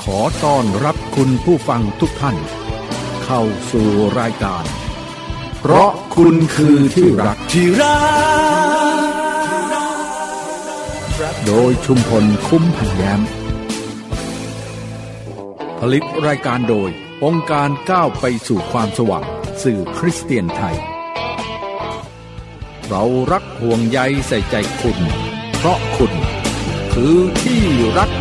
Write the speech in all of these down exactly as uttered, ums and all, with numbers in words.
อต้อนรับคุณผู้ฟังทุกท่านเข้าสู่รายการเพราะคุณคือที่รักที่รักโดยชุมพลคุ้มพันแย้มผลิตรายการโดยองค์การก้าวไปสู่ความสว่างสื่อคริสเตียนไทยเรารักห่วงใยใส่ใจคุณเพราะคุณคือที่รัก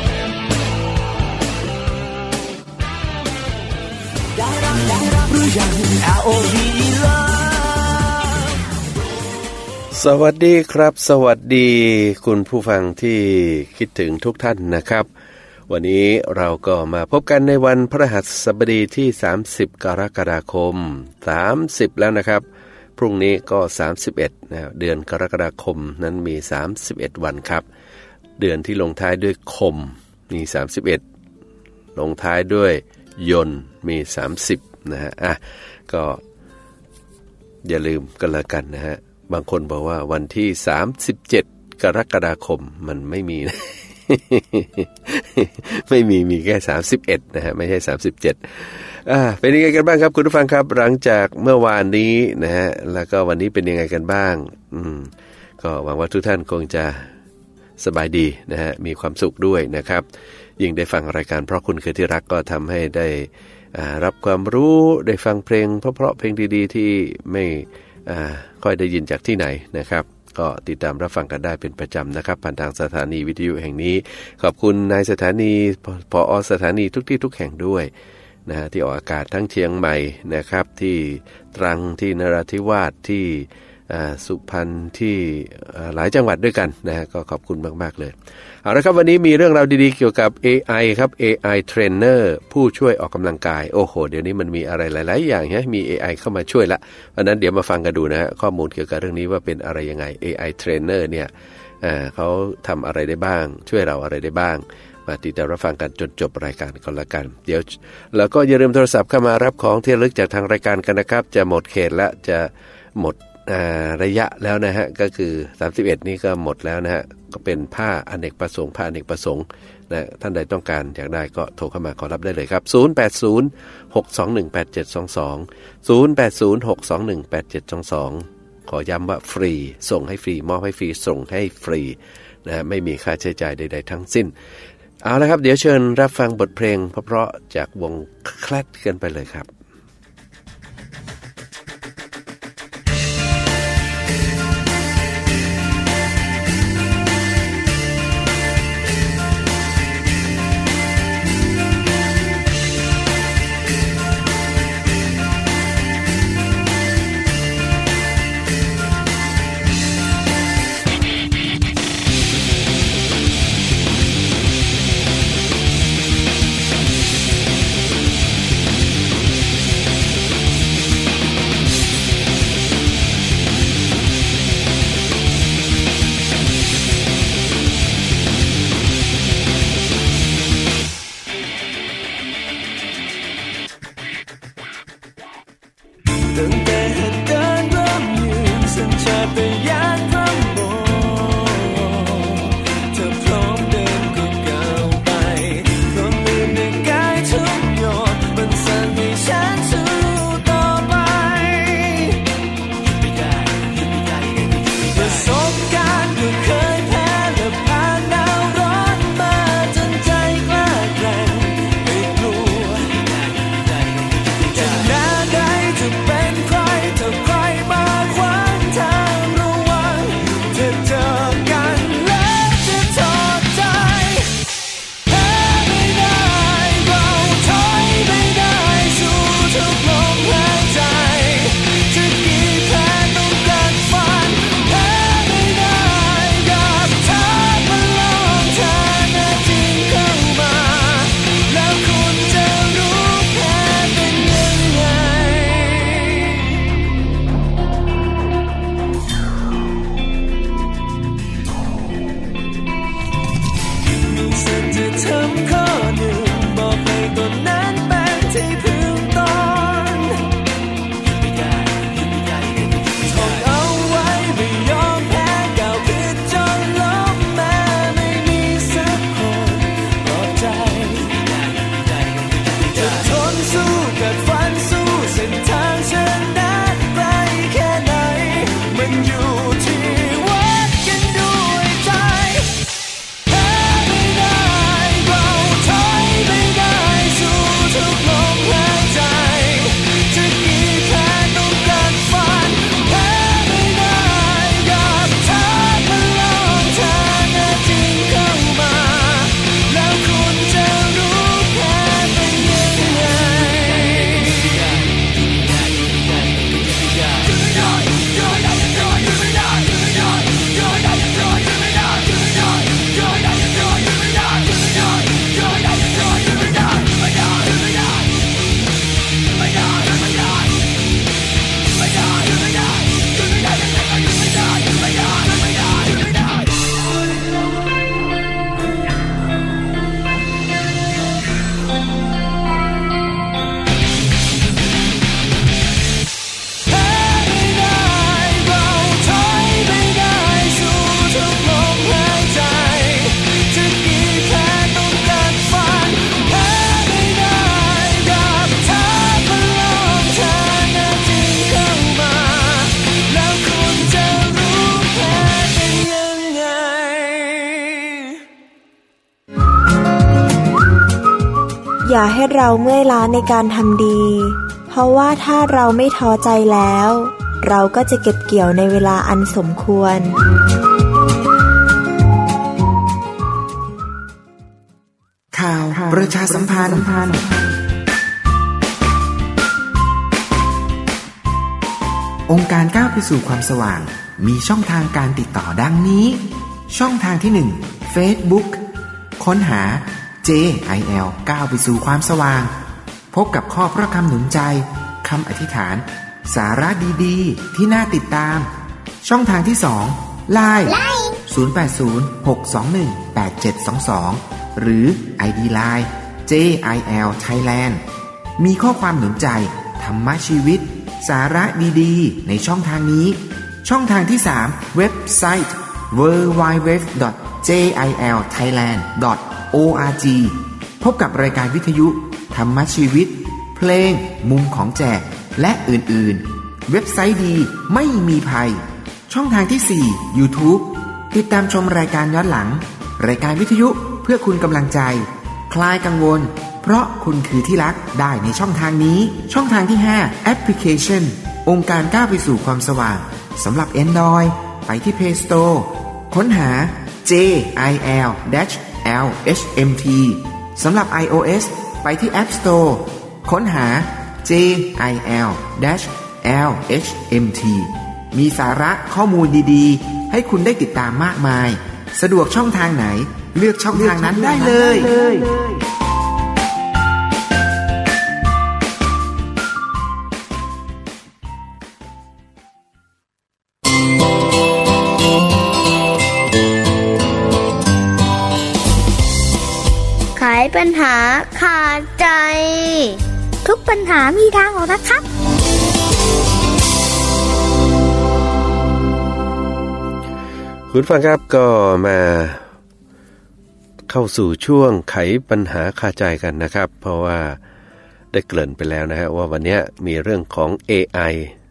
สวัสดีครับสวัสดีคุณผู้ฟังที่คิดถึงทุกท่านนะครับวันนี้เราก็มาพบกันในวันพฤหัสบดีที่สามสิบกรกฎาคมสามสิบแล้วนะครับพรุ่งนี้ก็สามสิบเอ็ดนะเดือนกรกฎาคมนั้นมีสามสิบเอ็ดวันครับเดือนที่ลงท้ายด้วยคมมีสามสิบเอ็ดลงท้ายด้วยยนต์มีสามสิบนะฮะอ่ะก็อย่าลืมกันละกันนะฮะบางคนบอกว่าวันที่สามสิบเจ็ดกรกฎาคมมันไม่มีนะ ไม่มีมีแค่สามสิบเอ็ดนะฮะไม่ใช่สามสิบเจ็ดอ่าเป็นยังไงกันบ้างครับคุณผู้ฟังครับหลังจากเมื่อวานนี้นะฮะแล้วก็วันนี้เป็นยังไงกันบ้างอืมก็หวังว่าทุกท่านคงจะสบายดีนะฮะมีความสุขด้วยนะครับยิ่งได้ฟังรายการเพราะคุณคือที่รักก็ทำให้ได้รับความรู้ได้ฟังเพลงเพราะๆเพลงดีๆที่ไม่ค่อยได้ยินจากที่ไหนนะครับก็ติดตามรับฟังกันได้เป็นประจำนะครับผ่านทางสถานีวิทยุแห่งนี้ขอบคุณนายสถานีผอ.สถานีทุกที่ทุกแห่งด้วยนะฮะที่ออกอากาศทั้งเชียงใหม่นะครับที่ตรังที่นราธิวาสที่สุพรรณที่หลายจังหวัดด้วยกันนะฮะก็ขอบคุณมากๆเลยเอาละครับวันนี้มีเรื่องราวดีๆเกี่ยวกับ เอ ไอ ครับ เอ ไอ Trainer ผู้ช่วยออกกำลังกายโอ้โหเดี๋ยวนี้มันมีอะไรหลายๆอย่างฮะมี เอ ไอ เข้ามาช่วยละเพราะนั้นเดี๋ยวมาฟังกันดูนะฮะข้อมูลเกี่ยวกับเรื่องนี้ว่าเป็นอะไรยังไง เอ ไอ Trainer เนี่ยเอ่อเขาทำอะไรได้บ้างช่วยเราอะไรได้บ้างมาติดตามรับฟังกันจนจบรายการก่อนละกันเดี๋ยวแล้วก็อย่าลืมโทรศัพท์เข้ามารับของที่ระลึกจากทางรายการกันนะครับจะหมดเขตและจะหมดระยะแล้วนะฮะก็คือสามสิบเอ็ดนี่ก็หมดแล้วนะฮะก็เป็นผ้าอเนกประสงค์ผ้าอเนกประสงค์นะท่านใดต้องการอยากได้ก็โทรเข้ามาขอรับได้เลยครับศูนย์ แปด ศูนย์ หก สอง หนึ่ง แปด เจ็ด สอง สอง ศูนย์ แปด ศูนย์ หก สอง หนึ่ง แปด เจ็ด สอง สองขอย้ำว่าฟรีส่งให้ฟรีมอบให้ฟรีส่งให้ฟรีนะไม่มีค่าใช้จ่ายใดๆทั้งสิ้นเอาละครับเดี๋ยวเชิญรับฟังบทเพลงเพราะๆจากวงแคลดกันไปเลยครับจะเป็นใครอย่าให้เราเมื่อยล้าในการทำดีเพราะว่าถ้าเราไม่ท้อใจแล้วเราก็จะเก็บเกี่ยวในเวลาอันสมควรข่าวประชาสัมพันธ์องค์การก้าวไปสู่ความสว่างมีช่องทางการติดต่อดังนี้ช่องทางที่หนึ่ง Facebook ค้นหา เจ ไอ แอล ก้าวไปสู่ความสว่างพบกับข้อพระคำหนุนใจคำอธิษฐานสาระดีๆที่น่าติดตามช่องทางที่สอง ไลน์ ศูนย์ แปด ศูนย์ หก สอง หนึ่ง แปด เจ็ด สอง สองหรือ ไอ ดี ไลน์ เจ ไอ แอล Thailand มีข้อความหนุนใจธรรมะชีวิตสาระดีๆในช่องทางนี้ช่องทางที่สามเว็บไซต์ ดับเบิลยู ดับเบิลยู ดับเบิลยู ดอท เจ ไอ แอล ไทยแลนด์ ดอท โอ อาร์ จี พบกับรายการวิทยุธรรมะชีวิตเพลงมุมของแจกและอื่นๆเว็บไซต์ดีไม่มีภัยช่องทางที่สี่ YouTube ติดตามชมรายการย้อนหลังรายการวิทยุเพื่อคุณกำลังใจคลายกังวลเพราะคุณคือที่รักได้ในช่องทางนี้ช่องทางที่ห้าแอปพลิเคชันองค์การก้าวไปสู่ความสว่างสำหรับ Android ไปที่ Play Store ค้นหา เจ ไอ แอล แอล เอช เอ็ม ที สำหรับ iOS ไปที่ App Store ค้นหา เจ ไอ แอล แอล เอช เอ็ม ที มีสาระข้อมูลดีๆให้คุณได้ติดตามมากมายสะดวกช่องทางไหนเลือกช่องทางนั้นได้เลยไขปัญหาขาดใจทุกปัญหามีทางออกนะครับคุณฟังครับก็มาเข้าสู่ช่วงไขปัญหาคาใจกันนะครับเพราะว่าได้เกริ่นไปแล้วนะฮะว่าวันนี้มีเรื่องของ เอ ไอ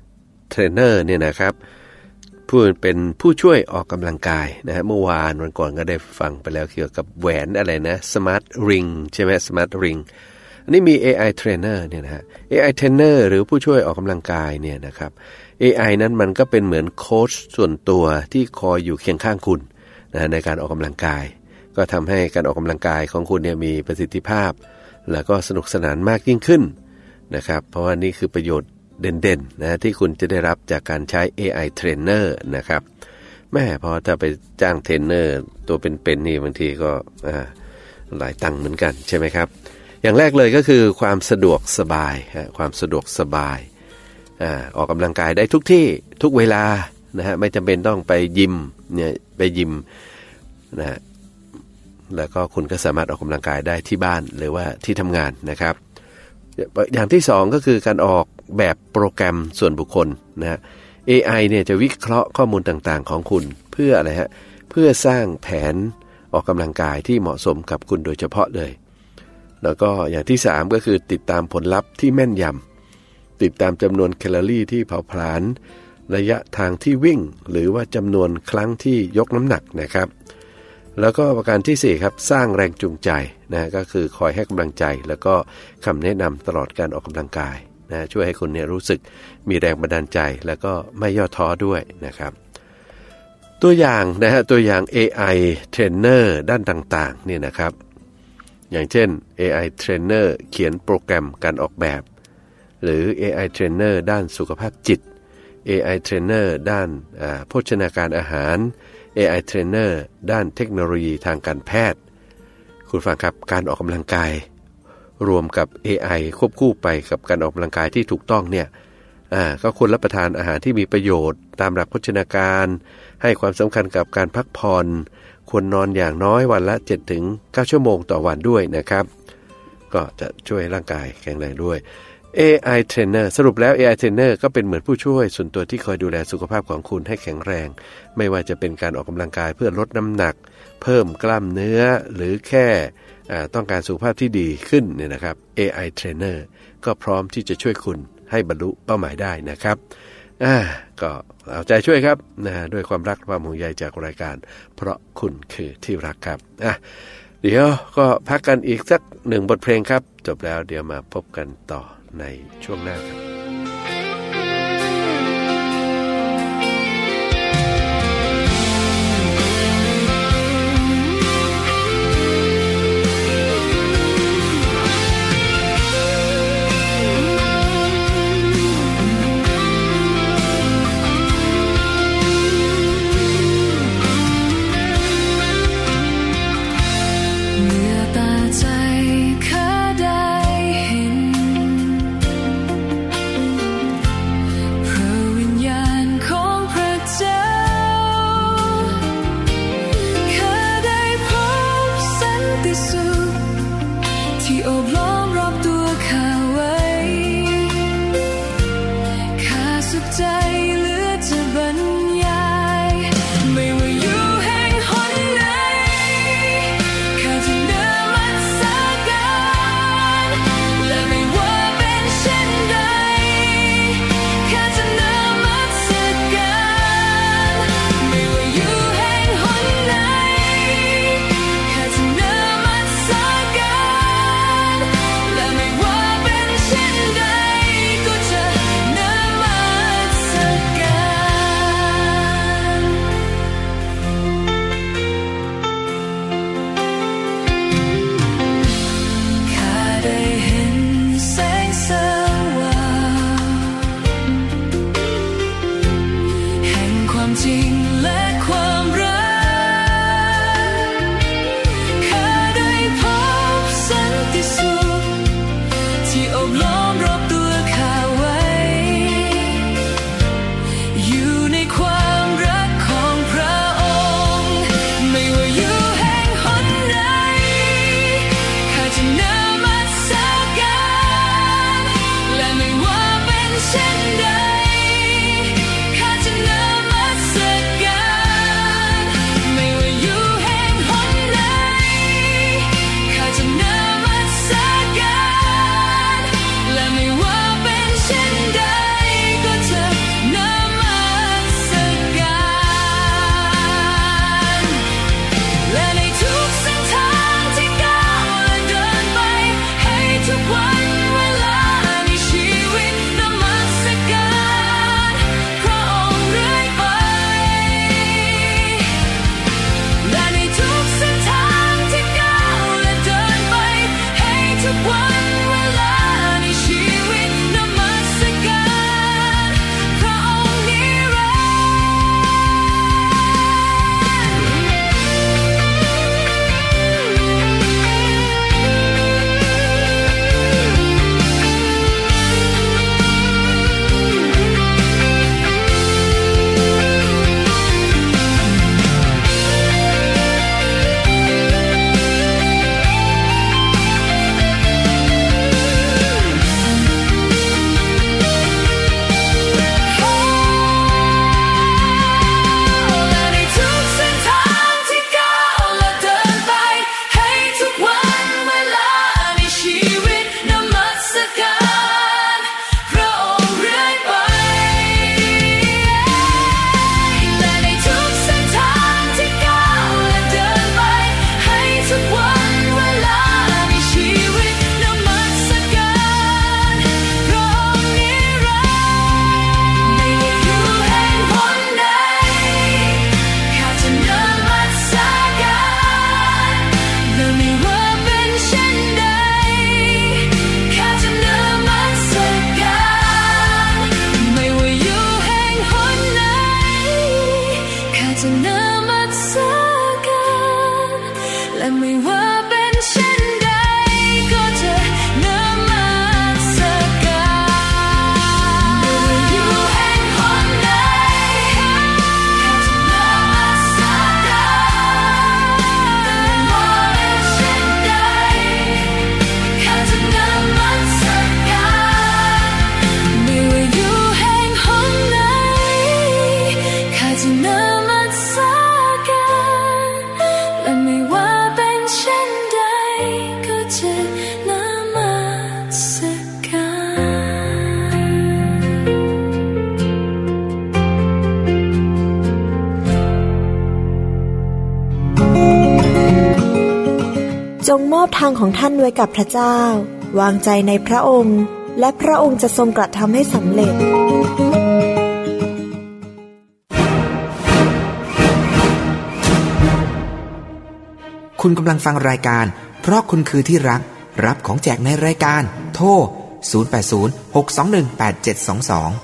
Trainer เนี่ยนะครับผู้เป็นผู้ช่วยออกกำลังกายนะฮะเมื่อวานวันก่อนก็ได้ฟังไปแล้วเกี่ยวกับแหวนอะไรนะ Smart Ring ใช่ไหม Smart Ring อันนี้มี เอ ไอ Trainer เนี่ยนะฮะ เอ ไอ Trainer หรือผู้ช่วยออกกำลังกายเนี่ยนะครับ เอ ไอ นั้นมันก็เป็นเหมือนโค้ชส่วนตัวที่คอยอยู่เคียงข้างคุณนะในการออกกำลังกายก็ทำให้การออกกำลังกายของคุณเนี่ยมีประสิทธิภาพแล้วก็สนุกสนานมากยิ่งขึ้นนะครับเพราะว่านี่คือประโยชน์เด่นๆนะที่คุณจะได้รับจากการใช้ เอ ไอ Trainer นะครับแม่พอถ้าไปจ้างเทรนเนอร์ตัวเป็นๆนี่บางทีก็หลายตังค์เหมือนกันใช่ไหมครับอย่างแรกเลยก็คือความสะดวกสบายความสะดวกสบายออกกำลังกายได้ทุกที่ทุกเวลานะฮะไม่จำเป็นต้องไปยิมเนี่ยไปยิมนะฮะแล้วก็คุณก็สามารถออกกำลังกายได้ที่บ้านหรือว่าที่ทำงานนะครับอย่างที่สองก็คือการออกแบบโปรแกรมส่วนบุคคลนะฮะ เอ ไอ เนี่ยจะวิเคราะห์ข้อมูลต่างๆของคุณเพื่ออะไรฮะเพื่อสร้างแผนออกกำลังกายที่เหมาะสมกับคุณโดยเฉพาะเลยแล้วก็อย่างที่สามก็คือติดตามผลลัพธ์ที่แม่นยำติดตามจำนวนแคลอรี่ที่เผาผลาญระยะทางที่วิ่งหรือว่าจำนวนครั้งที่ยกน้ำหนักนะครับแล้วก็ประการที่สี่ครับสร้างแรงจูงใจนะก็คือคอยให้กำลังใจแล้วก็คำแนะนำตลอดการออกกำลังกายนะช่วยให้คุณเนี่ยรู้สึกมีแรงบันดาลใจแล้วก็ไม่ย่อท้อด้วยนะครับตัวอย่างนะฮะตัวอย่าง เอ ไอ Trainer ด้านต่างๆเนี่ยนะครับอย่างเช่น เอ ไอ Trainer เขียนโปรแกรมการออกแบบหรือ เอ ไอ Trainer ด้านสุขภาพจิต เอ ไอ Trainer ด้านโภชนาการอาหาร เอ ไอ Trainer ด้านเทคโนโลยีทางการแพทย์คุณฟังครับการออกกำลังกายรวมกับ เอ ไอ ควบคู่ไปกับการออกกำลังกายที่ถูกต้องเนี่ยอ่าก็ควรรับประทานอาหารที่มีประโยชน์ตามหลักโภชนาการให้ความสำคัญกับการพักผ่อนควรนอนอย่างน้อยวันละ เจ็ดถึงเก้า ชั่วโมงต่อวันด้วยนะครับก็จะช่วยร่างกายแข็งแรงด้วย เอ ไอ Trainer สรุปแล้ว เอ ไอ Trainer ก็เป็นเหมือนผู้ช่วยส่วนตัวที่คอยดูแลสุขภาพของคุณให้แข็งแรงไม่ว่าจะเป็นการออกกำลังกายเพื่อลดน้ำหนักเพิ่มกล้ามเนื้อหรือแค่ต้องการสุขภาพที่ดีขึ้นเนี่ยนะครับ เอ ไอ Trainer ก็พร้อมที่จะช่วยคุณให้บรรลุเป้าหมายได้นะครับอ่าก็เอาใจช่วยครับนะด้วยความรักความห่วงใยจากรายการเพราะคุณคือที่รักครับอ่ะเดี๋ยวก็พักกันอีกสักหนึ่งบทเพลงครับจบแล้วเดี๋ยวมาพบกันต่อในช่วงหน้าครับ Cause I know myself มอบทางของท่านไว้กับพระเจ้าวางใจในพระองค์และพระองค์จะทรงกระทำให้สำเร็จคุณกำลังฟังรายการเพราะคุณคือที่รักรับของแจกในรายการโทรศูนย์ แปด ศูนย์ หก สอง หนึ่ง แปด เจ็ด สอง สอง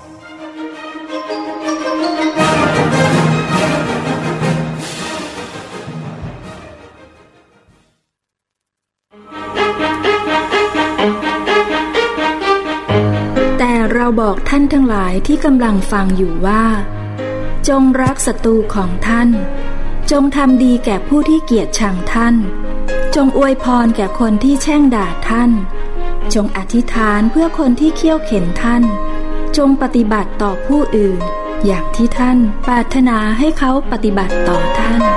แต่เราบอกท่านทั้งหลายที่กำลังฟังอยู่ว่าจงรักศัตรูของท่านจงทำดีแก่ผู้ที่เกลียดชังท่านจงอวยพรแก่คนที่แช่งด่าท่านจงอธิษฐานเพื่อคนที่เคี่ยวเข็นท่านจงปฏิบัติต่อผู้อื่นอย่างที่ท่านปรารถนาให้เขาปฏิบัติต่อท่าน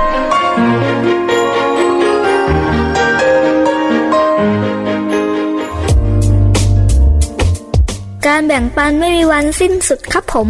การแบ่งปันไม่มีวันสิ้นสุดครับผม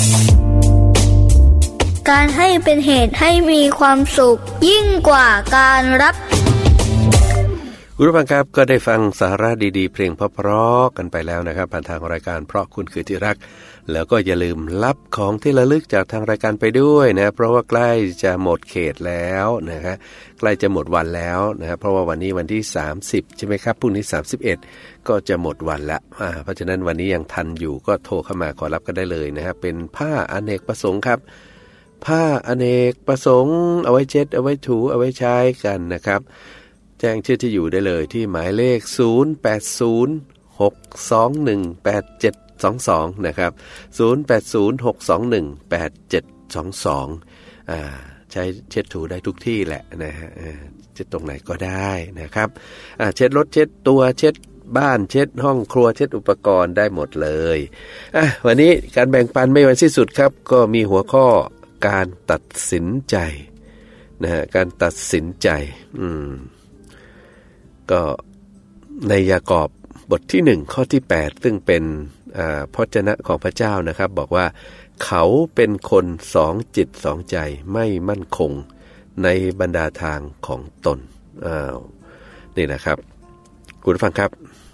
การให้เป็นเหตุให้มีความสุขยิ่งกว่าการรับคุณผู้ฟังครับก็ได้ฟังสาระดีๆเพลงเพราะๆกันไปแล้วนะครับผ่านทางรายการเพราะคุณคือที่รักแล้วก็อย่าลืมรับของที่ระลึกจากทางรายการไปด้วยนะเพราะว่าใกล้จะหมดเขตแล้วนะฮะใกล้จะหมดวันแล้วนะเพราะว่าวันนี้วันที่สามสิบใช่ไหมครับพรุ่งนี้สามสิบเอ็ดก็จะหมดวันละอ่าเพราะฉะนั้นวันนี้ยังทันอยู่ก็โทรเข้ามาขอรับกันได้เลยนะครับเป็นผ้าอเนกประสงค์ครับผ้าอเนกประสงค์เอาไว้เช็ดเอาไว้ถูเอาไว้ใช้กันนะครับแจ้งชื่อที่อยู่ได้เลยที่หมายเลขศูนย์ แปด ศูนย์ หก สอง หนึ่ง แปด เจ็ด สอง สองนะครับศูนย์ แปด ศูนย์ หก สอง หนึ่ง แปด เจ็ด สอง สองอ่าใช้เช็ดถูได้ทุกที่แหละนะฮะเช็ดตรงไหนก็ได้นะครับอ่าเช็ดรถเช็ดตัวเช็ดบ้านเช็ดห้องครัวเช็ดอุปกรณ์ได้หมดเลยอ่ะวันนี้การแบ่งปันไม่วันสิ้นสุดครับก็มีหัวข้อการตัดสินใจนะฮะการตัดสินใจอืมก็ในยากอบบทที่หนึ่งข้อที่แปดซึ่งเป็นอ่าพระวจนะของพระเจ้านะครับบอกว่าเขาเป็นคนสองจิตสองใจไม่มั่นคงในบรรดาทางของตนอ้าวนี่นะครับคุณผู้ฟังครับ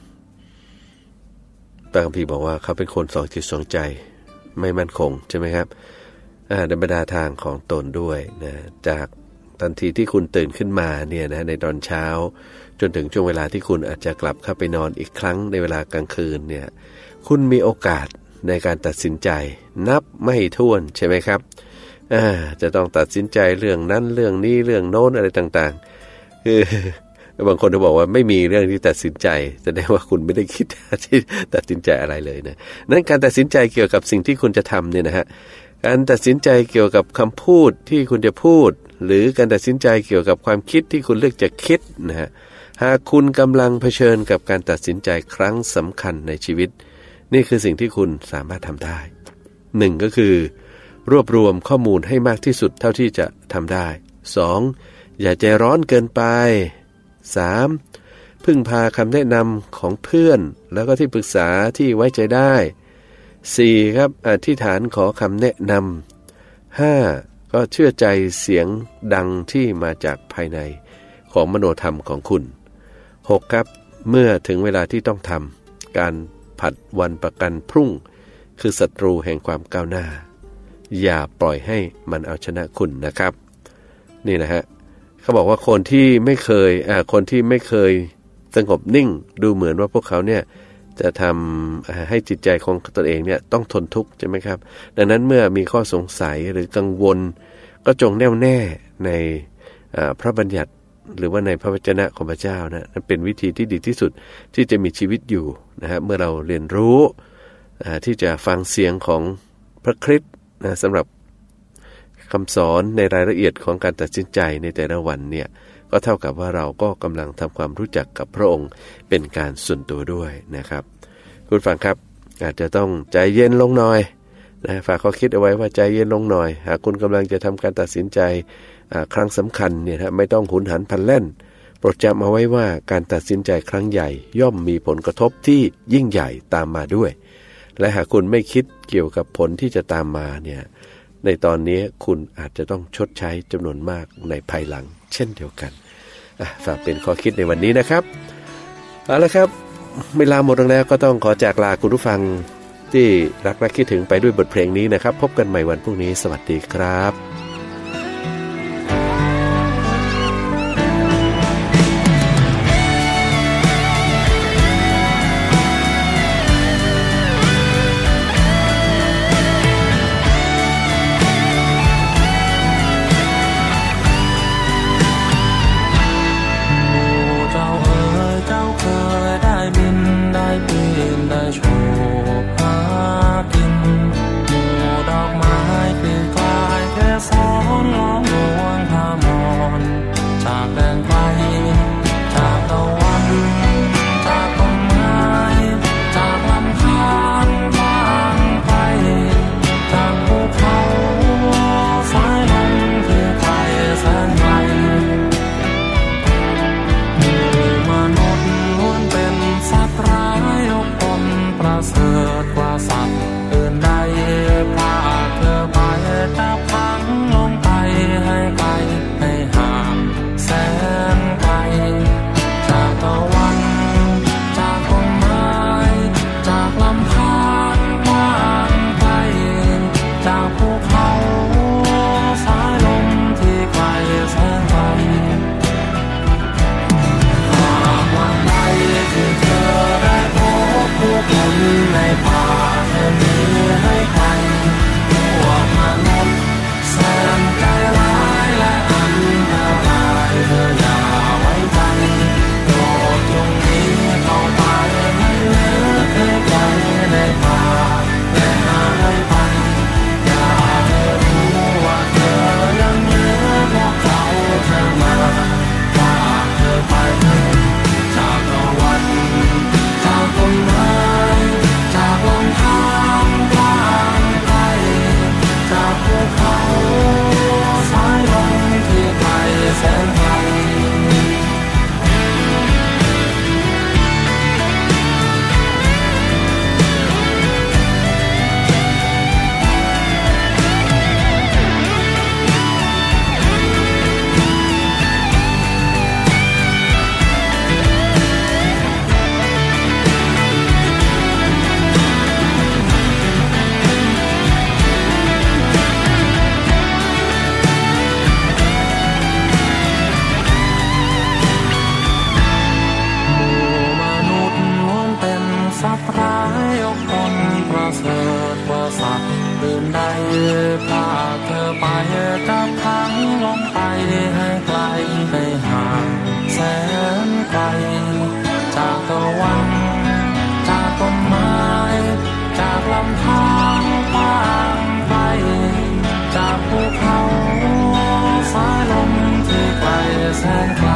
พระคัมภีร์บอกว่าเขาเป็นคนสองจิตสองใจไม่มั่นคงใช่ไหมครับในบรรดาทางของตนด้วยนะจากทันทีที่คุณตื่นขึ้นมาเนี่ยนะในตอนเช้าจนถึงช่วงเวลาที่คุณอาจจะกลับเข้าไปนอนอีกครั้งในเวลากลางคืนเนี่ยคุณมีโอกาสในการตัดสินใจนับไม่ถ้วนใช่ไหมครับอ่าจะต้องตัดสินใจเรื่องนั้นเรื่องนี้เรื่องโน้นอะไรต่างๆคือบางคนจะบอกว่าไม่มีเรื่องที่ตัดสินใจแสดงว่าคุณไม่ได้คิดที่ตัดสินใจอะไรเลยนะนั้นการตัดสินใจเกี่ยวกับสิ่งที่คุณจะทำเนี่ยนะฮะการตัดสินใจเกี่ยวกับคำพูดที่คุณจะพูดหรือการตัดสินใจเกี่ยวกับความคิดที่คุณเลือกจะคิดนะฮะหากคุณกำลังเผชิญกับการตัดสินใจครั้งสำคัญในชีวิตนี่คือสิ่งที่คุณสามารถทำได้หนึ่งก็คือรวบรวมข้อมูลให้มากที่สุดเท่าที่จะทำได้สองอย่าใจร้อนเกินไปสามพึ่งพาคำแนะนำของเพื่อนแล้วก็ที่ปรึกษาที่ไว้ใจได้สี่ครับอธิษฐานขอคำแนะนำห้าก็เชื่อใจเสียงดังที่มาจากภายในของมโนธรรมของคุณหกครับเมื่อถึงเวลาที่ต้องทำการผัดวันประกันพรุ่งคือศัตรูแห่งความก้าวหน้าอย่าปล่อยให้มันเอาชนะคุณนะครับนี่นะฮะเขาบอกว่าคนที่ไม่เคยอ่าคนที่ไม่เคยสงบนิ่งดูเหมือนว่าพวกเขาเนี่ยจะทำให้จิตใจของตนเองเนี่ยต้องทนทุกข์ใช่ไหมครับดังนั้นเมื่อมีข้อสงสัยหรือกังวลก็จงแน่วแน่ในพระบัญญัติหรือว่าในพระวจนะของพระเจ้านะนั่นเป็นวิธีที่ดีที่สุดที่จะมีชีวิตอยู่นะฮะเมื่อเราเรียนรู้ที่จะฟังเสียงของพระคริสต์นะสำหรับคำสอนในรายละเอียดของการตัดสินใจในแต่ละวันเนี่ยก็เท่ากับว่าเราก็กำลังทำความรู้จักกับพระองค์เป็นการส่วนตัวด้วยนะครับคุณฟังครับอาจจะต้องใจเย็นลงหน่อยนะฝากข้อคิดเอาไว้ว่าใจเย็นลงหน่อยหากคุณกำลังจะทำการตัดสินใจครั้งสำคัญเนี่ยนะไม่ต้องหุนหันพลันแล่นโปรดจำเอาไว้ว่าการตัดสินใจครั้งใหญ่ย่อมมีผลกระทบที่ยิ่งใหญ่ตามมาด้วยและหากคุณไม่คิดเกี่ยวกับผลที่จะตามมาเนี่ยในตอนนี้คุณอาจจะต้องชดใช้จำนวนมากในภายหลังเช่นเดียวกันฝากเป็นข้อคิดในวันนี้นะครับเอาละครับเวลาหมดแล้วก็ต้องขอจากลาคุณผู้ฟังที่รักและคิดถึงไปด้วยบทเพลงนี้นะครับพบกันใหม่วันพรุ่งนี้สวัสดีครับจากภูเขาสายลมที่ไกลแสนไกล